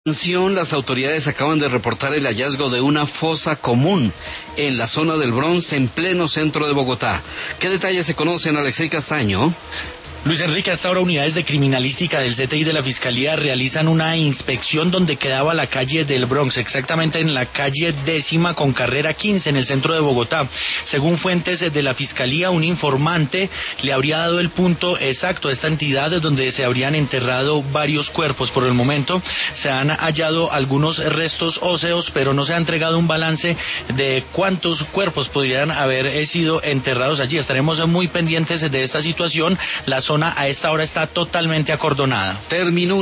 Atención, las autoridades acaban de reportar el hallazgo de una fosa común en la zona del Bronx, en pleno centro de Bogotá. ¿Qué detalles se conocen, Alexei Castaño? Luis Enrique, hasta ahora unidades de criminalística del CTI de la Fiscalía realizan una inspección donde quedaba la calle del Bronx, exactamente en la calle 10ª con carrera 15 en el centro de Bogotá. Según fuentes de la Fiscalía, un informante le habría dado el punto exacto a esta entidad donde se habrían enterrado varios cuerpos. Por el momento se han hallado algunos restos óseos, pero no se ha entregado un balance de cuántos cuerpos podrían haber sido enterrados allí. Estaremos muy pendientes de esta situación. La zona a esta hora está totalmente acordonada. Terminó